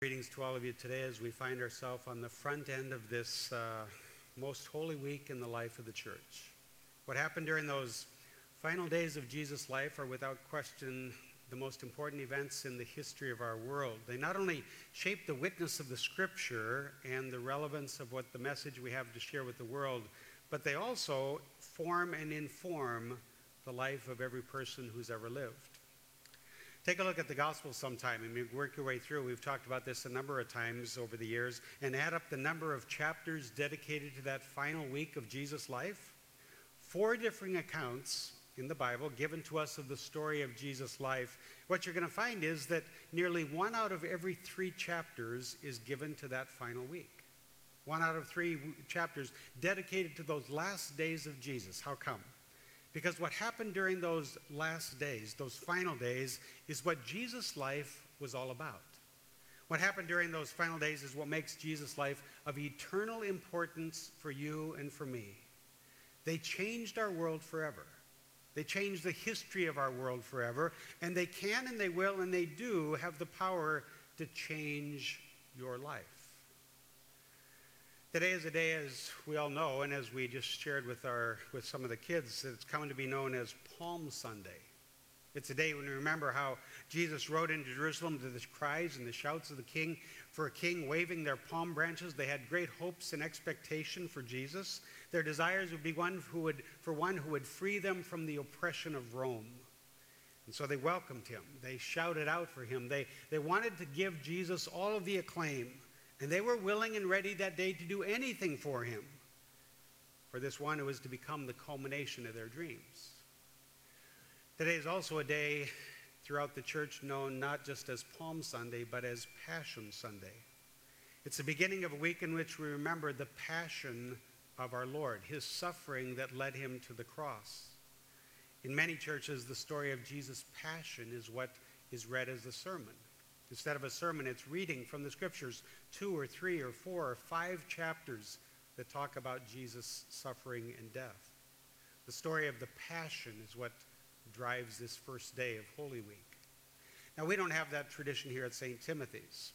Greetings to all of you today as we find ourselves on the front end of this most holy week in the life of the church. What happened during those final days of Jesus' life are without question the most important events in the history of our world. They not only shape the witness of the Scripture and the relevance of what the message we have to share with the world, but they also form and inform the life of every person who's ever lived. Take a look at the Gospel sometime and work your way through. We've talked about this a number of times over the years, and add up the number of chapters dedicated to that final week of Jesus' life. 4 different accounts in the Bible given to us of the story of Jesus' life. What you're going to find is that nearly 1 out of every 3 chapters is given to that final week. 1 out of 3 chapters dedicated to those last days of Jesus. How come? Because what happened during those last days, those final days, is what Jesus' life was all about. What happened during those final days is what makes Jesus' life of eternal importance for you and for me. They changed our world forever. They changed the history of our world forever, and they can and they will and they do have the power to change your life. Today is a day, as we all know, and as we just shared with some of the kids, it's coming to be known as Palm Sunday. It's a day when we remember how Jesus rode into Jerusalem to the cries and the shouts of the king, for a king waving their palm branches. They had great hopes and expectation for Jesus. Their desires would be one who would free them from the oppression of Rome. And so they welcomed him. They shouted out for him. They wanted to give Jesus all of the acclaim. And they were willing and ready that day to do anything for him, for this one who was to become the culmination of their dreams. Today is also a day throughout the church known not just as Palm Sunday, but as Passion Sunday. It's the beginning of a week in which we remember the passion of our Lord, his suffering that led him to the cross. In many churches, the story of Jesus' passion is what is read as a sermon. Instead of a sermon, it's reading from the Scriptures 2 or 3 or 4 or 5 chapters that talk about Jesus' suffering and death. The story of the Passion is what drives this first day of Holy Week. Now, we don't have that tradition here at St. Timothy's.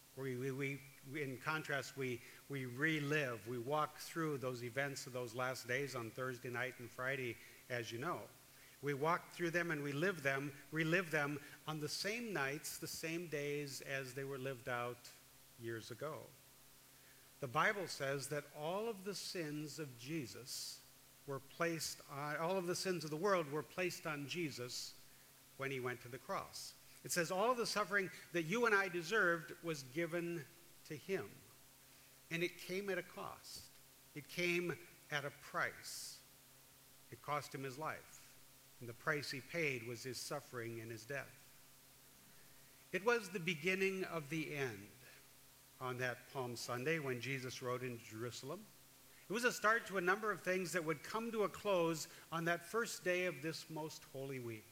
In contrast, we relive, we walk through those events of those last days on Thursday night and Friday, as you know. We walk through them and we relive them on the same nights, the same days as they were lived out years ago. The Bible says that all of the sins of Jesus were placed on, all of the sins of the world were placed on Jesus when he went to the cross. It says all of the suffering that you and I deserved was given to him. And it came at a cost. It came at a price. It cost him his life. And the price he paid was his suffering and his death. It was the beginning of the end on that Palm Sunday when Jesus rode into Jerusalem. It was a start to a number of things that would come to a close on that first day of this most holy week.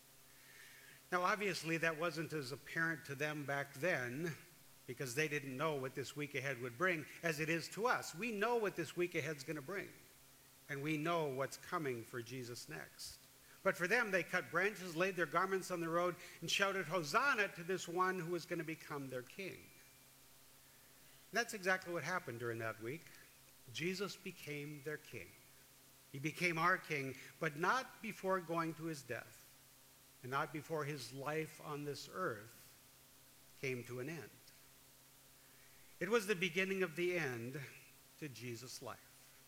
Now, obviously, that wasn't as apparent to them back then because they didn't know what this week ahead would bring as it is to us. We know what this week ahead's going to bring, and we know what's coming for Jesus next. But for them, they cut branches, laid their garments on the road, and shouted, "Hosanna to this one who is going to become their king." And that's exactly what happened during that week. Jesus became their king. He became our king, but not before going to his death, and not before his life on this earth came to an end. It was the beginning of the end to Jesus' life.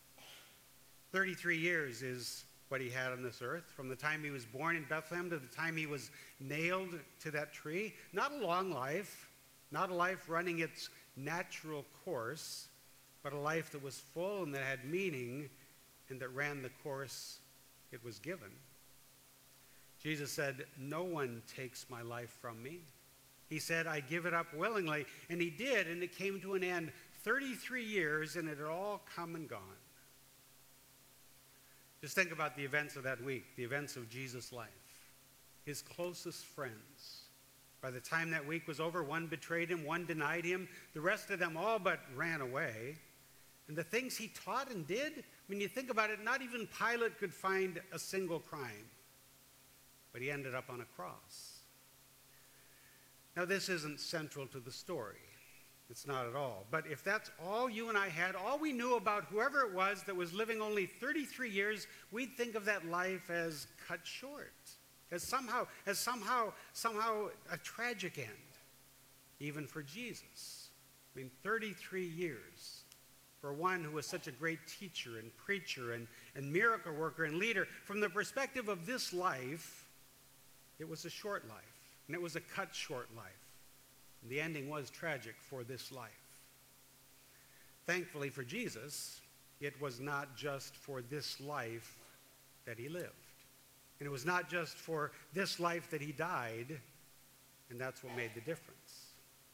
33 years is what he had on this earth, from the time he was born in Bethlehem to the time he was nailed to that tree. Not a long life, not a life running its natural course, but a life that was full and that had meaning and that ran the course it was given. Jesus said, "No one takes my life from me." He said, "I give it up willingly," and he did, and it came to an end. 33 years, and it had all come and gone. Just think about the events of that week, the events of Jesus' life. His closest friends. By the time that week was over, one betrayed him, one denied him. The rest of them all but ran away. And the things he taught and did, when you think about it, not even Pilate could find a single crime. But he ended up on a cross. Now, this isn't central to the story. It's not at all. But if that's all you and I had, all we knew about whoever it was that was living only 33 years, we'd think of that life as cut short, as somehow a tragic end, even for Jesus. I mean, 33 years for one who was such a great teacher and preacher and miracle worker and leader. From the perspective of this life, it was a short life, and it was a cut short life. And the ending was tragic for this life. Thankfully for Jesus, it was not just for this life that he lived. And it was not just for this life that he died, and that's what made the difference.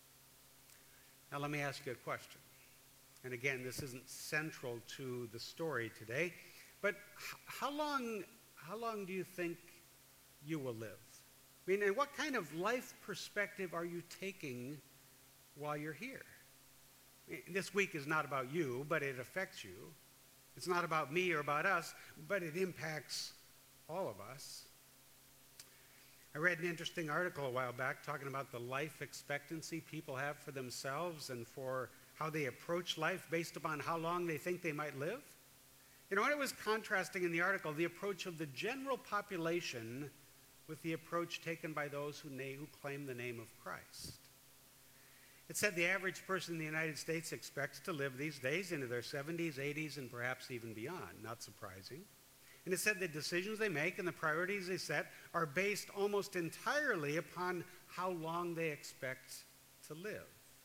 Now let me ask you a question. And again, this isn't central to the story today, but how long do you think you will live? I mean, and what kind of life perspective are you taking while you're here? This week is not about you, but it affects you. It's not about me or about us, but it impacts all of us. I read an interesting article a while back talking about the life expectancy people have for themselves and for how they approach life based upon how long they think they might live. You know, and it was contrasting in the article the approach of the general population with the approach taken by those who claim the name of Christ. It said the average person in the United States expects to live these days into their 70s, 80s, and perhaps even beyond. Not surprising. And it said the decisions they make and the priorities they set are based almost entirely upon how long they expect to live.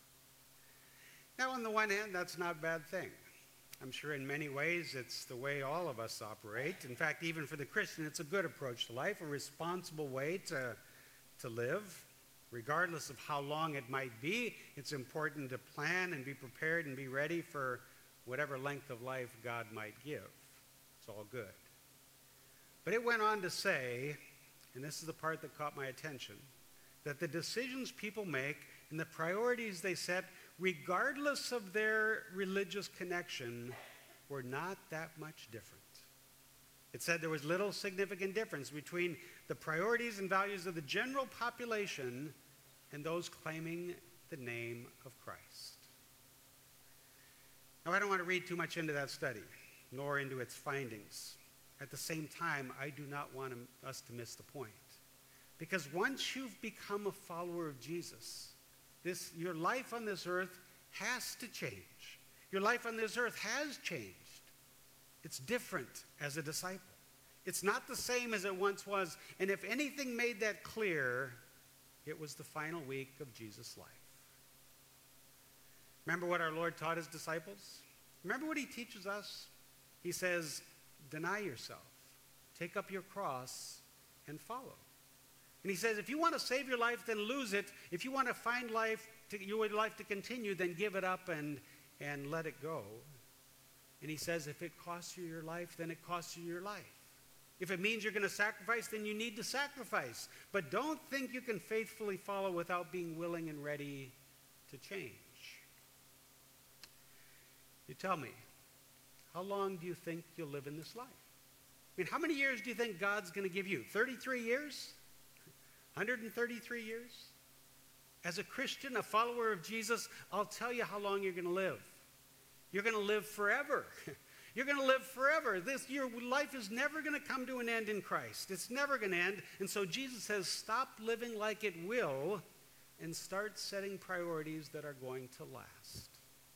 Now, on the one hand, that's not a bad thing. I'm sure in many ways it's the way all of us operate. In fact, even for the Christian, it's a good approach to life, a responsible way to live. Regardless of how long it might be, it's important to plan and be prepared and be ready for whatever length of life God might give. It's all good. But it went on to say, and this is the part that caught my attention, that the decisions people make and the priorities they set, regardless of their religious connection, were not that much different. It said there was little significant difference between the priorities and values of the general population and those claiming the name of Christ. Now, I don't want to read too much into that study, nor into its findings. At the same time, I do not want us to miss the point. Because once you've become a follower of Jesus, your life on this earth has to change. Your life on this earth has changed. It's different as a disciple. It's not the same as it once was. And if anything made that clear, it was the final week of Jesus' life. Remember what our Lord taught his disciples? Remember what he teaches us? He says, deny yourself, take up your cross, and follow. And he says, if you want to save your life, then lose it. If you want to find your life to continue, then give it up and let it go. And he says, if it costs you your life, then it costs you your life. If it means you're going to sacrifice, then you need to sacrifice. But don't think you can faithfully follow without being willing and ready to change. You tell me, how long do you think you'll live in this life? I mean, how many years do you think God's going to give you? 33 years? 133 years? As a Christian, a follower of Jesus, I'll tell you how long you're going to live. You're going to live forever. You're going to live forever. Your life is never going to come to an end in Christ. It's never going to end. And so Jesus says, stop living like it will and start setting priorities that are going to last.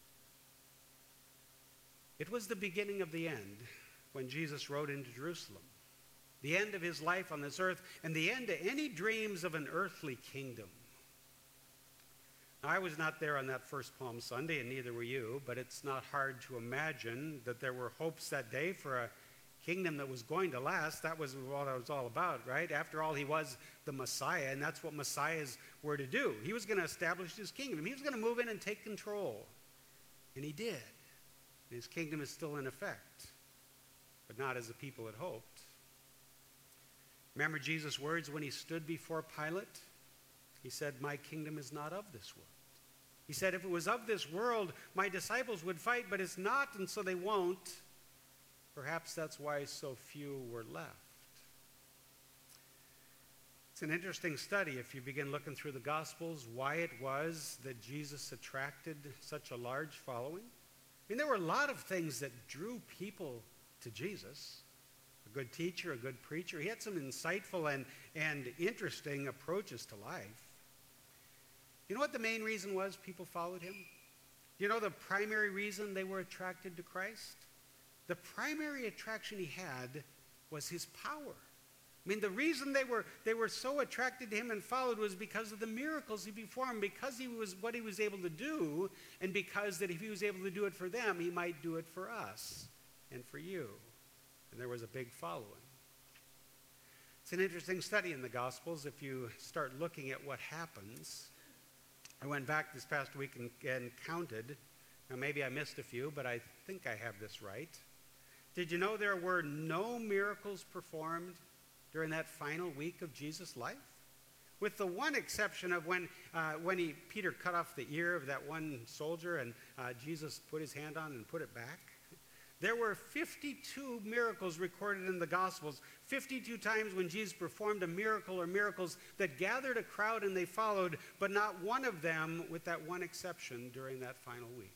It was the beginning of the end when Jesus rode into Jerusalem. The end of his life on this earth and the end to any dreams of an earthly kingdom. Now, I was not there on that first Palm Sunday, and neither were you, but it's not hard to imagine that there were hopes that day for a kingdom that was going to last. That was what it was all about, right? After all, he was the Messiah, and that's what Messiahs were to do. He was going to establish his kingdom. He was going to move in and take control. And he did. And his kingdom is still in effect, but not as the people had hoped. Remember Jesus' words when he stood before Pilate? He said, my kingdom is not of this world. He said, if it was of this world, my disciples would fight, but it's not, and so they won't. Perhaps that's why so few were left. It's an interesting study if you begin looking through the Gospels, why it was that Jesus attracted such a large following. I mean, there were a lot of things that drew people to Jesus. A good teacher, a good preacher. He had some insightful and interesting approaches to life. You know what the main reason was people followed him? You know the primary reason they were attracted to Christ? The primary attraction he had was his power. I mean, the reason they were so attracted to him and followed was because of the miracles he performed, because he was what he was able to do, and because that if he was able to do it for them, he might do it for us and for you. And there was a big following. It's an interesting study in the Gospels if you start looking at what happens. I went back this past week and counted. Now, maybe I missed a few, but I think I have this right. Did you know there were no miracles performed during that final week of Jesus' life? With the one exception of when Peter cut off the ear of that one soldier and Jesus put his hand on and put it back. There were 52 miracles recorded in the Gospels, 52 times when Jesus performed a miracle or miracles that gathered a crowd and they followed, but not one of them, with that one exception, during that final week.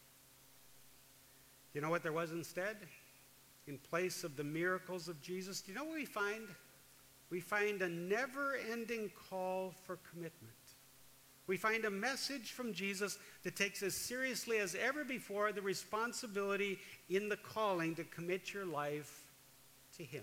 You know what there was instead? In place of the miracles of Jesus, do you know what we find? We find a never-ending call for commitment. We find a message from Jesus that takes as seriously as ever before the responsibility in the calling to commit your life to him.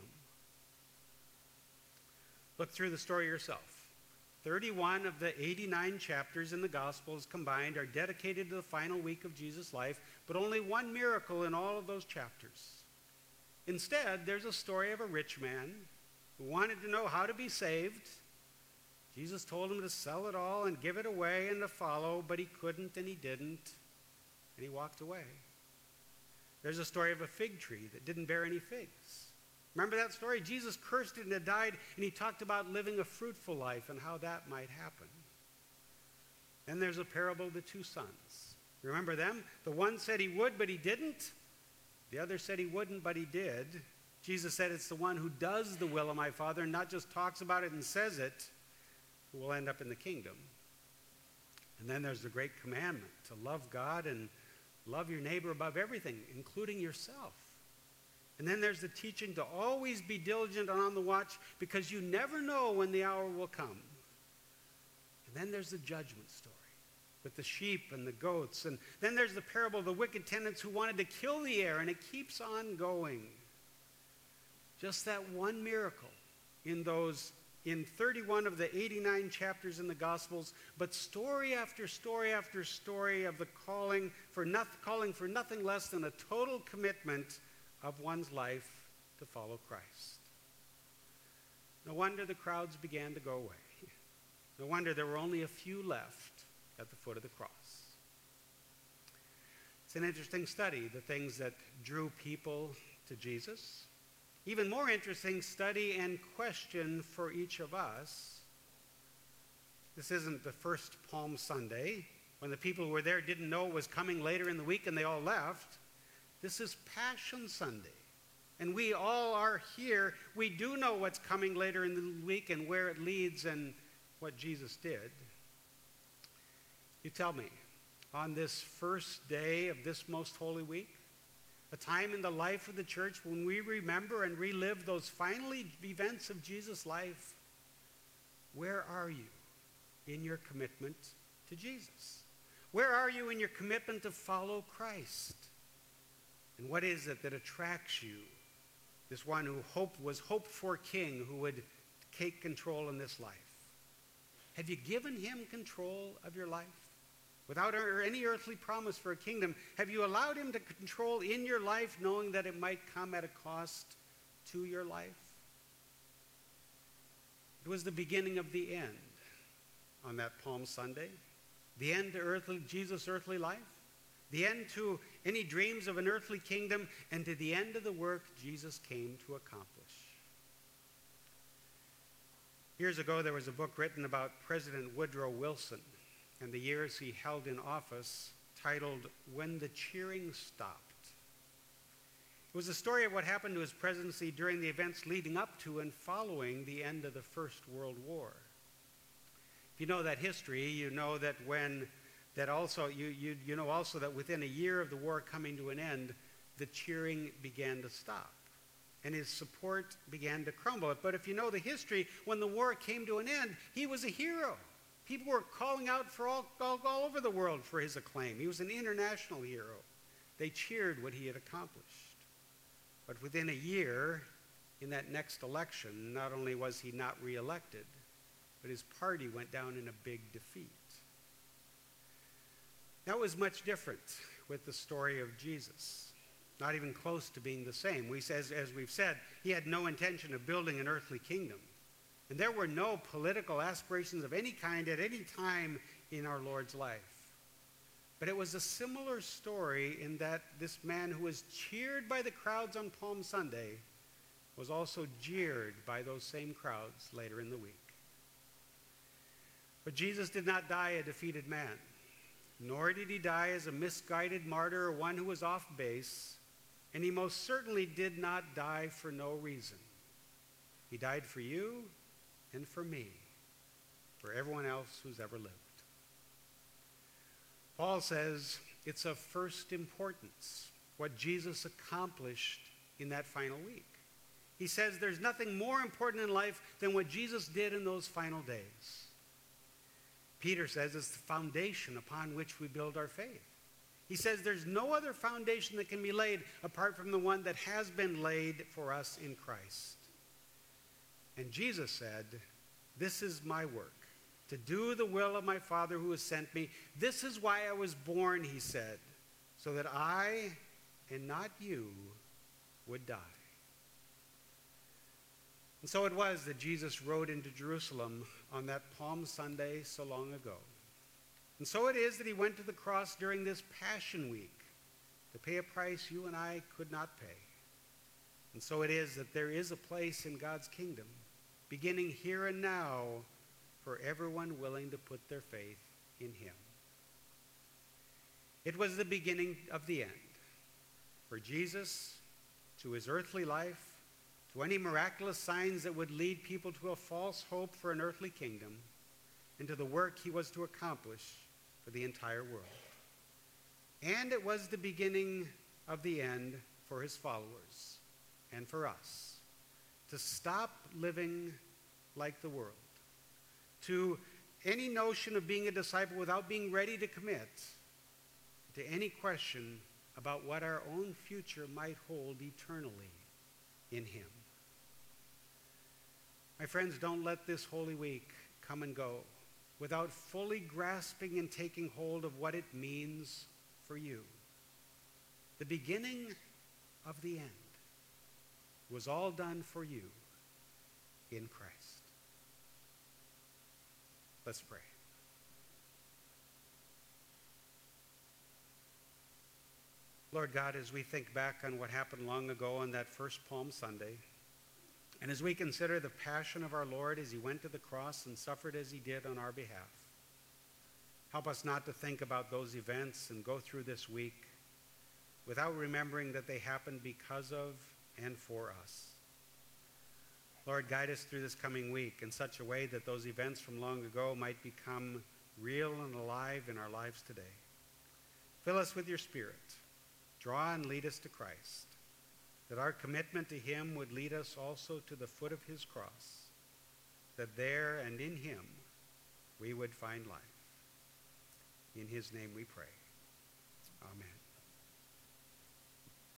Look through the story yourself. 31 of the 89 chapters in the Gospels combined are dedicated to the final week of Jesus' life, but only one miracle in all of those chapters. Instead, there's a story of a rich man who wanted to know how to be saved. Jesus told him to sell it all and give it away and to follow, but he couldn't and he didn't, and he walked away. There's a story of a fig tree that didn't bear any figs. Remember that story? Jesus cursed it and it died, and he talked about living a fruitful life and how that might happen. Then there's a parable of the two sons. Remember them? The one said he would, but he didn't. The other said he wouldn't, but he did. Jesus said it's the one who does the will of my Father and not just talks about it and says it who will end up in the kingdom. And then there's the great commandment to love God and love your neighbor above everything, including yourself. And then there's the teaching to always be diligent and on the watch because you never know when the hour will come. And then there's the judgment story with the sheep and the goats. And then there's the parable of the wicked tenants who wanted to kill the heir, and it keeps on going. Just that one miracle in 31 of the 89 chapters in the Gospels, but story after story after story of the calling for nothing less than a total commitment of one's life to follow Christ. No wonder the crowds began to go away. No wonder there were only a few left at the foot of the cross. It's an interesting study, the things that drew people to Jesus. Even more interesting study and question for each of us. This isn't the first Palm Sunday, when the people who were there didn't know it was coming later in the week and they all left. This is Passion Sunday. And we all are here. We do know what's coming later in the week and where it leads and what Jesus did. You tell me, on this first day of this most holy week, a time in the life of the church when we remember and relive those final events of Jesus' life, where are you in your commitment to Jesus? Where are you in your commitment to follow Christ? And what is it that attracts you? This one who was hoped for king who would take control in this life. Have you given him control of your life? Without any earthly promise for a kingdom, have you allowed him to control in your life, knowing that it might come at a cost to your life? It was the beginning of the end on that Palm Sunday. The end to Jesus' earthly life. The end to any dreams of an earthly kingdom, and to the end of the work Jesus came to accomplish. Years ago, there was a book written about President Woodrow Wilson and the years he held in office, titled When the Cheering Stopped. It was a story of what happened to his presidency during the events leading up to and following the end of the First World War. If you know that history, you know that you know also that within a year of the war coming to an end, the cheering began to stop and his support began to crumble. But if you know the history, when the war came to an end, he was a hero. People were calling out for all over the world for his acclaim. He was an international hero. They cheered what he had accomplished. But within a year, in that next election, not only was he not reelected, but his party went down in a big defeat. That was much different with the story of Jesus. Not even close to being the same. As we've said, he had no intention of building an earthly kingdom. And there were no political aspirations of any kind at any time in our Lord's life. But it was a similar story in that this man who was cheered by the crowds on Palm Sunday was also jeered by those same crowds later in the week. But Jesus did not die a defeated man, nor did he die as a misguided martyr or one who was off base, and he most certainly did not die for no reason. He died for you and for me, for everyone else who's ever lived. Paul says it's of first importance what Jesus accomplished in that final week. He says there's nothing more important in life than what Jesus did in those final days. Peter says it's the foundation upon which we build our faith. He says there's no other foundation that can be laid apart from the one that has been laid for us in Christ. And Jesus said, "This is my work, to do the will of my Father who has sent me. This is why I was born," he said, "so that I, and not you, would die." And so it was that Jesus rode into Jerusalem on that Palm Sunday so long ago. And so it is that he went to the cross during this Passion Week to pay a price you and I could not pay. And so it is that there is a place in God's kingdom, beginning here and now, for everyone willing to put their faith in him. It was the beginning of the end. For Jesus, to his earthly life, to any miraculous signs that would lead people to a false hope for an earthly kingdom, and to the work he was to accomplish for the entire world. And it was the beginning of the end for his followers and for us, to stop living like the world, to any notion of being a disciple without being ready to commit to any question about what our own future might hold eternally in him. My friends, don't let this Holy Week come and go without fully grasping and taking hold of what it means for you. The beginning of the end was all done for you in Christ. Let's pray. Lord God, as we think back on what happened long ago on that first Palm Sunday, and as we consider the passion of our Lord as he went to the cross and suffered as he did on our behalf, help us not to think about those events and go through this week without remembering that they happened because of and for us. Lord, guide us through this coming week in such a way that those events from long ago might become real and alive in our lives today. Fill us with your Spirit. Draw and lead us to Christ, that our commitment to him would lead us also to the foot of his cross, that there and in him we would find life. In his name we pray.